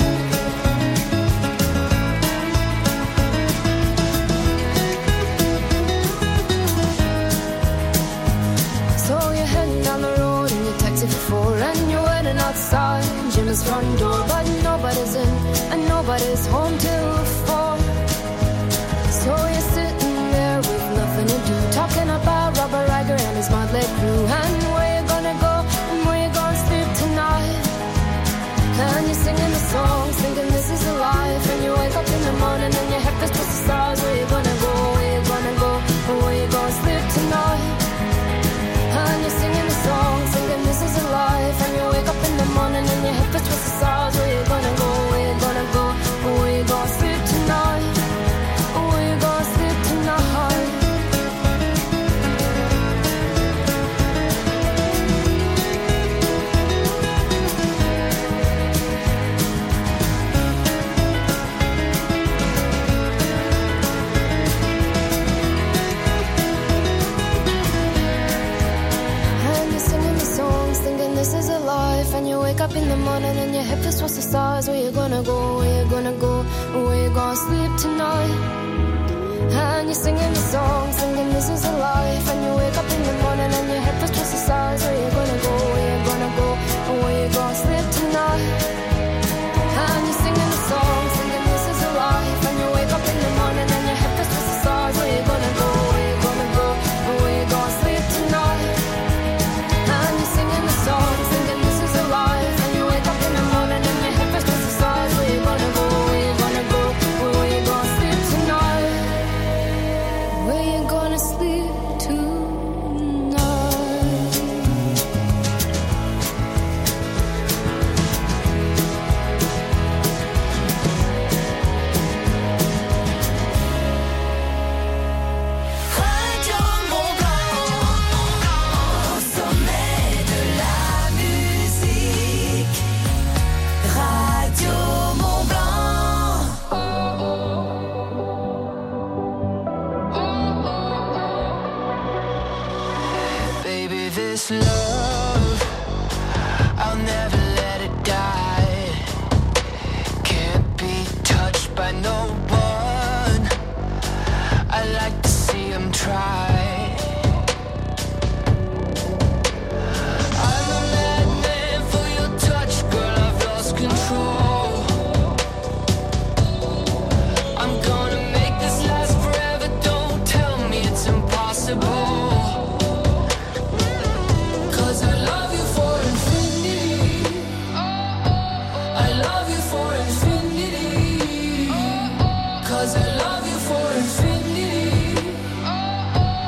So you're heading down the road in your taxi for 4, and you're waiting outside Jim's front door, but nobody's in and nobody's home till 4. So you're sitting there with nothing to do, talking about Robert Riger and his motley crew, and where you gonna go and where you gonna sleep tonight. And you're singing the songs thinking this is a life, and you wake up in the morning and your head is twisted stars. Where you gonna go, where you gonna go, and where you gonna sleep tonight? And you're singing the songs thinking this is a life, and you wake up in the morning and your head is twisted stars. Where you gonna go, where you gonna go, and where you gonna sleep tonight? Where you gonna sleep tonight? And you're singing the songs thinking this is a life, and you wake up in the morning and your hip is twisted stars. Where you gonna go, where you gonna go, where you gonna sleep tonight? And you're singing the songs thinking this is a life, and you wake up in the morning and your hip is twisted stars. Where you gonna go, where you gonna go, where you gonna sleep tonight? And you're singing the songs thinking this is a life, and you wake up in the morning and your hip is twisted stars. Where you gonna go, where you gonna go, where you gonna sleep tonight? And you're singing the songs thinking this is a life, and you wake up in the morning and your hip is twisted stars. Where you gonna go, where you gonna go, where you gonna sleep tonight? Where you gonna sleep tonight? Radio Mont-Blanc, au sommet de la musique. Radio Mont-Blanc. Baby, this love, I'll never let it die. Can't be touched by no one. I like to see him try. I'm a madman for your touch, girl, I've lost control. I'm gonna make this last forever, don't tell me it's impossible. 'Cause I love you for infinity. I love you for infinity. 'Cause I love you for infinity.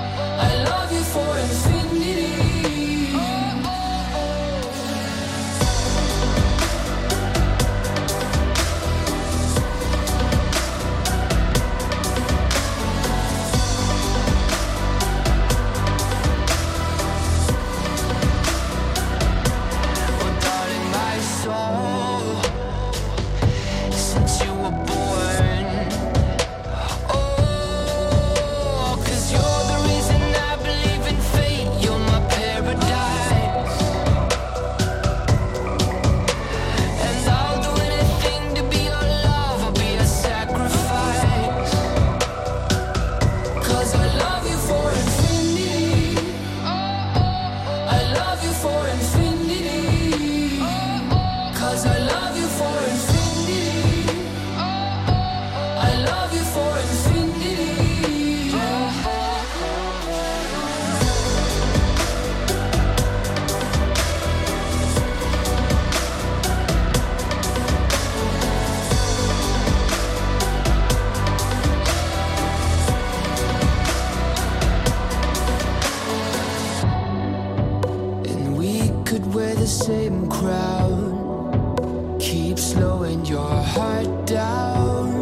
around. Keep slowing your heart down.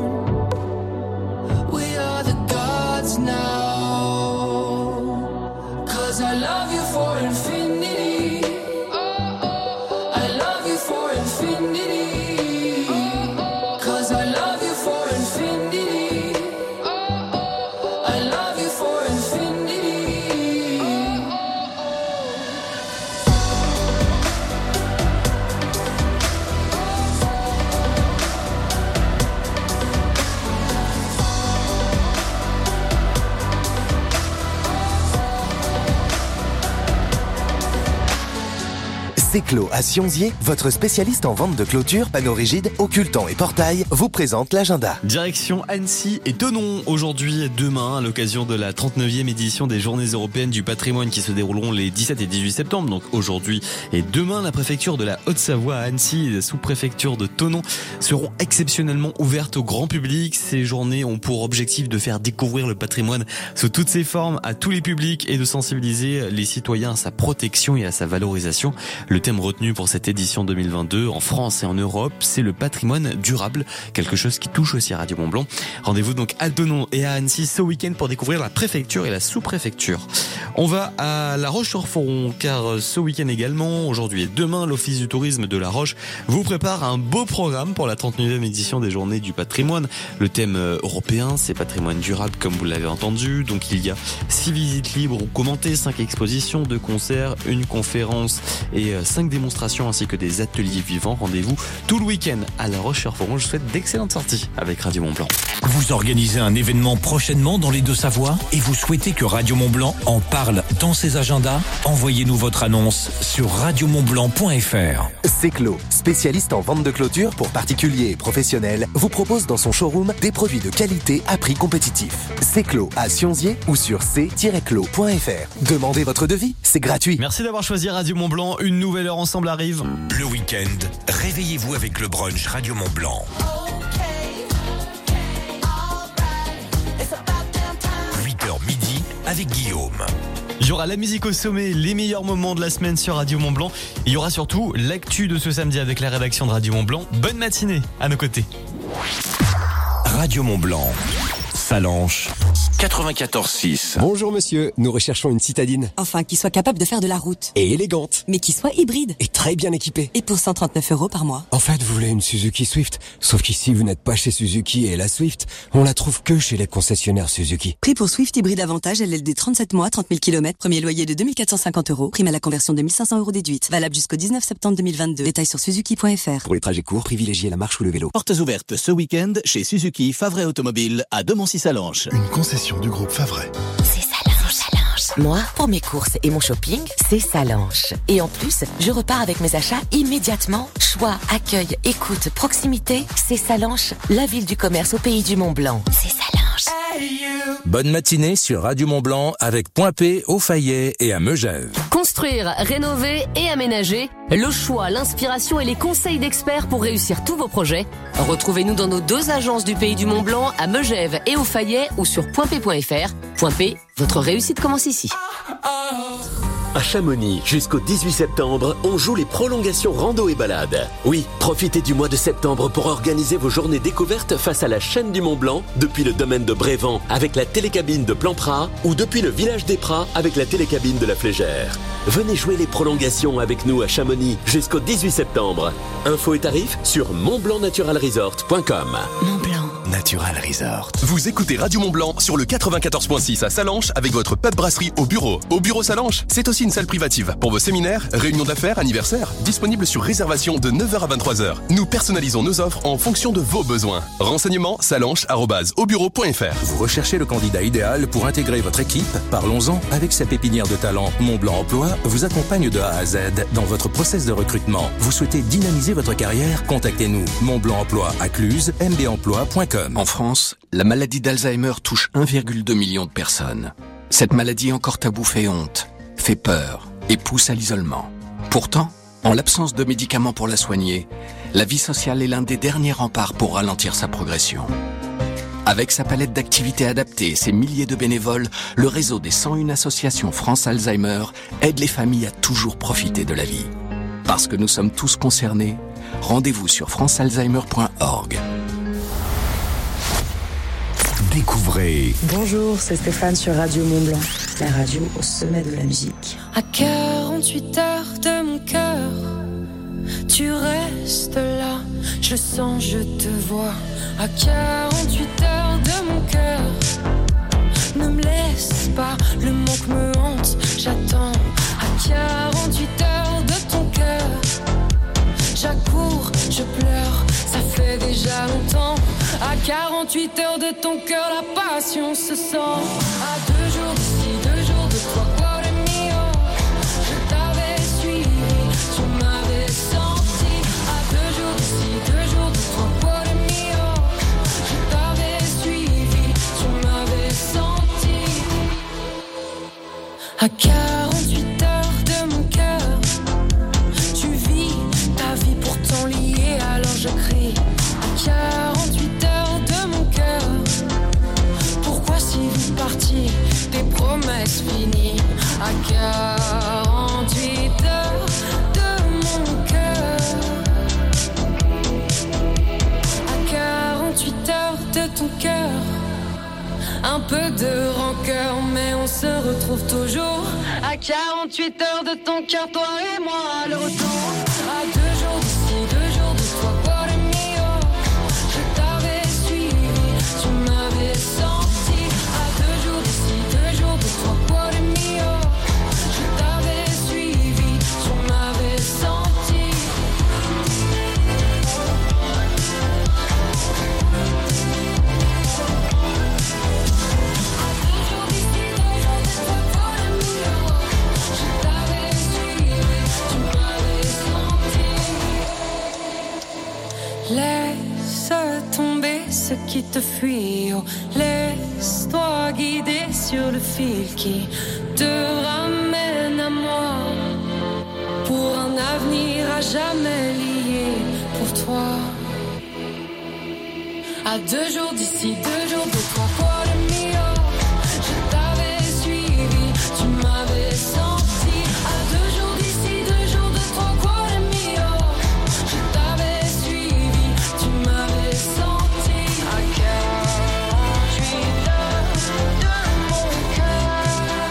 We are the gods now. 'Cause I love you for infinity. I love you for infinity. 'Cause I love you for infinity. I love you for infinity. Seclo à Sionzier, votre spécialiste en vente de clôture, panneaux rigides, occultants et portails, vous présente l'agenda. Direction Annecy et Thonon aujourd'hui et demain à l'occasion de la 39e édition des Journées européennes du patrimoine qui se dérouleront les 17 et 18 septembre. Donc aujourd'hui et demain, la préfecture de la Haute-Savoie à Annecy et la sous-préfecture de Thonon seront exceptionnellement ouvertes au grand public. Ces journées ont pour objectif de faire découvrir le patrimoine sous toutes ses formes à tous les publics et de sensibiliser les citoyens à sa protection et à sa valorisation. Le thème retenu pour cette édition 2022 en France et en Europe, c'est le patrimoine durable, quelque chose qui touche aussi à Radio Mont-Blanc. Rendez-vous donc à Thonon et à Annecy ce week-end pour découvrir la préfecture et la sous-préfecture. On va à La Roche-sur-Foron car ce week-end également, aujourd'hui et demain, l'Office du tourisme de La Roche vous prépare un beau programme pour la 39e édition des Journées du patrimoine. Le thème européen, c'est patrimoine durable comme vous l'avez entendu. Donc il y a 6 visites libres ou commentées, 5 expositions, 2 concerts, une conférence et 5 démonstrations ainsi que des ateliers vivants. Rendez-vous tout le week-end à La Roche-sur-Foron. Je vous souhaite d'excellentes sorties avec Radio Mont-Blanc. Vous organisez un événement prochainement dans les Deux-Savoies et vous souhaitez que Radio Mont-Blanc en parle dans ses agendas? Envoyez-nous votre annonce sur radiomontblanc.fr. Seclo, spécialiste en vente de clôture pour particuliers et professionnels, vous propose dans son showroom des produits de qualité à prix compétitif. Seclo à Sionzier ou sur c-clos.fr. Demandez votre devis, c'est gratuit. Merci d'avoir choisi Radio Mont-Blanc. Une nouvelle heure ensemble arrive. Le week-end, réveillez-vous avec le brunch Radio Mont-Blanc. 8h midi avec Guillaume. Il y aura la musique au sommet, les meilleurs moments de la semaine sur Radio Mont-Blanc. Il y aura surtout l'actu de ce samedi avec la rédaction de Radio Mont-Blanc. Bonne matinée à nos côtés. Radio Mont-Blanc, Salanches, 94.6. Bonjour monsieur, nous recherchons une citadine. Enfin, qui soit capable de faire de la route. Et élégante. Mais qui soit hybride. Et très bien équipée. Et pour 139 € par mois. En fait, vous voulez une Suzuki Swift. Sauf qu'ici, vous n'êtes pas chez Suzuki et la Swift, on la trouve que chez les concessionnaires Suzuki. Prix pour Swift hybride avantage, LLD 37 mois, 30 000 km, premier loyer de 2450 €, prime à la conversion de 1500 € déduite. Valable jusqu'au 19 septembre 2022. Détails sur suzuki.fr. Pour les trajets courts, privilégiez la marche ou le vélo. Portes ouvertes ce week-end chez Suzuki Favre Automobile à Demoncy-Salanches. Une concession du groupe Favre. C'est Salanches. Moi, pour mes courses et mon shopping, c'est Salanches. Et en plus, je repars avec mes achats immédiatement. Choix, accueil, écoute, proximité, c'est Salanches, la ville du commerce au pays du Mont-Blanc. C'est Salanches. Bonne matinée sur Radio Mont-Blanc avec Point P au Fayet et à Megève. Construire, rénover et aménager, le choix, l'inspiration et les conseils d'experts pour réussir tous vos projets. Retrouvez-nous dans nos 2 agences du pays du Mont-Blanc à Megève et au Fayet ou sur pointp.fr. Point P, votre réussite commence ici. À Chamonix, jusqu'au 18 septembre, on joue les prolongations rando et balade. Oui, profitez du mois de septembre pour organiser vos journées découvertes face à la chaîne du Mont-Blanc, depuis le domaine de Brévent avec la télécabine de Plan-Prat ou depuis le village des Prats avec la télécabine de la Flégère. Venez jouer les prolongations avec nous à Chamonix jusqu'au 18 septembre. Infos et tarifs sur montblancnaturalresort.com. Mont-Blanc. Natural Resort. Vous écoutez Radio Mont-Blanc sur le 94.6 à Salanches avec votre pub brasserie au bureau. Au bureau Salanches, c'est aussi une salle privative pour vos séminaires, réunions d'affaires, anniversaires, disponible sur réservation de 9h à 23h. Nous personnalisons nos offres en fonction de vos besoins. Renseignements salanches@aubureau.fr. Vous recherchez le candidat idéal pour intégrer votre équipe? Parlons-en avec sa pépinière de talent. Mont-Blanc Emploi vous accompagne de A à Z dans votre process de recrutement. Vous souhaitez dynamiser votre carrière? Contactez-nous. Mont-Blanc Emploi à Cluse, mbemploi.com. En France, la maladie d'Alzheimer touche 1,2 million de personnes. Cette maladie encore taboue fait honte, fait peur et pousse à l'isolement. Pourtant, en l'absence de médicaments pour la soigner, la vie sociale est l'un des derniers remparts pour ralentir sa progression. Avec sa palette d'activités adaptées et ses milliers de bénévoles, le réseau des 101 associations France Alzheimer aide les familles à toujours profiter de la vie. Parce que nous sommes tous concernés, rendez-vous sur francealzheimer.org. Découvrez. Bonjour, c'est Stéphane sur Radio Mont-Blanc, la radio au sommet de la musique. À 48 heures de mon cœur, tu restes là, je sens, je te vois. À 48 heures de mon cœur, ne me laisse pas, le manque me hante, j'attends. À 48 heures de ton cœur, j'accours, je pleure, ça fait déjà longtemps. À 48 heures de ton cœur, la passion se sent. À 2 jours d'ici, 2 jours de toi, cuore mio, je t'avais suivi, tu m'avais senti. À 2 jours d'ici, 2 jours de toi, cuore mio, je t'avais suivi, tu m'avais senti. À 48 heures de mon cœur, tu vis ta vie pourtant liée, alors je crie. À 48 heures de mon cœur, pourquoi si vite parti, des promesses finies. À 48 heures de mon cœur, à 48 heures de ton cœur, un peu de rancœur, mais on se retrouve toujours. À 48 heures de ton cœur, toi et moi, le retour. À 2 jours d'ici, 2 jours de toi, cuore mio, je t'avais suivi, tu m'avais senti. À 2 jours d'ici, 2 jours de toi, cuore mio, je t'avais suivi, tu m'avais senti. Laisse tomber ce qui te fuit, oh, laisse-toi guider sur le fil qui te ramène à moi, pour un avenir à jamais lié pour toi. À 2 jours d'ici, 2 jours de toi, cuore mio, je t'avais suivi, tu m'avais senti. À 2 jours d'ici, 2 jours de toi, cuore mio, je t'avais suivi, tu m'avais senti. À 48 heures de mon cœur,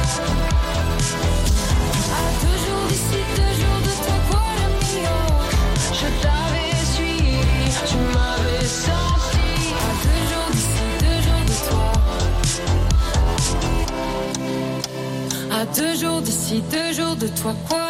à 2 jours d'ici, 2 jours de toi, cuore mio, je t'avais suivi, tu m'avais senti. À 2 jours d'ici, 2 jours de toi, à 2 jours d'ici, 2 jours de toi, quoi.